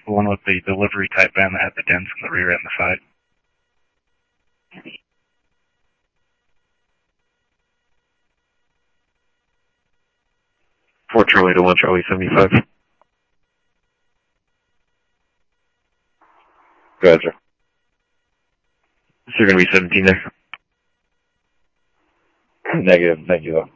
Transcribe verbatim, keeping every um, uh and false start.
The one with the delivery type van that had the dents in the rear and the side. Four Charlie to one Charlie seventy-five. Go ahead, sir. So you're going to be seventeen there? Negative, thank you though.